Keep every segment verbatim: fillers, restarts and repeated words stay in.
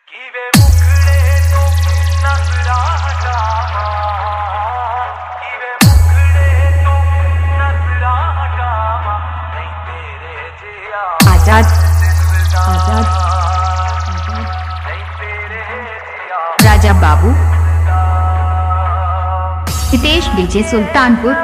किवे मुखड़े तो नजरा हटावा, किवे मुखड़े तो नजरा हटावा, नहीं तेरे जिया आजाद आजाद नहीं तेरे जिया राजा बाबू हितेश डीजे सुल्तानपुर।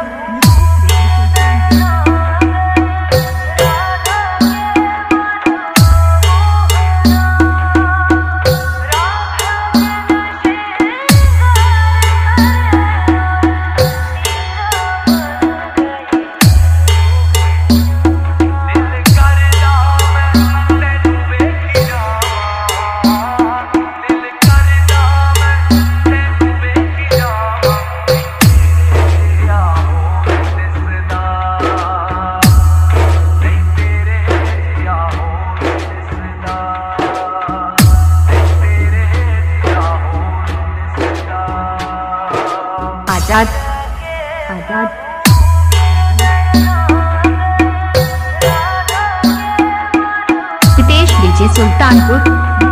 आजाद आजाद हितेश डीजे सुल्तानपुर।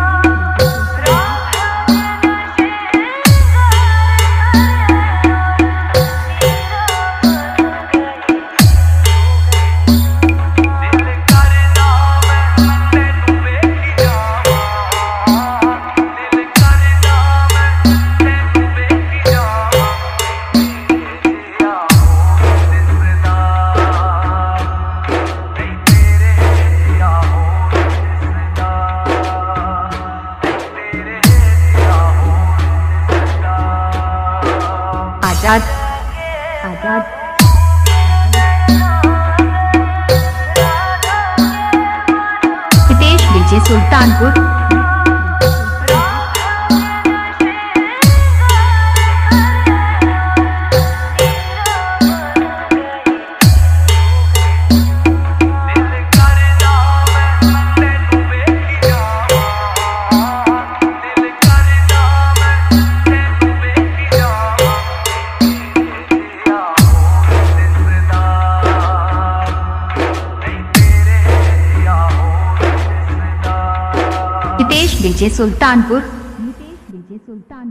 आजाद आजाद हितेश डीजे सुल्तानपुर। हितेश डीजे सुल्तानपुर।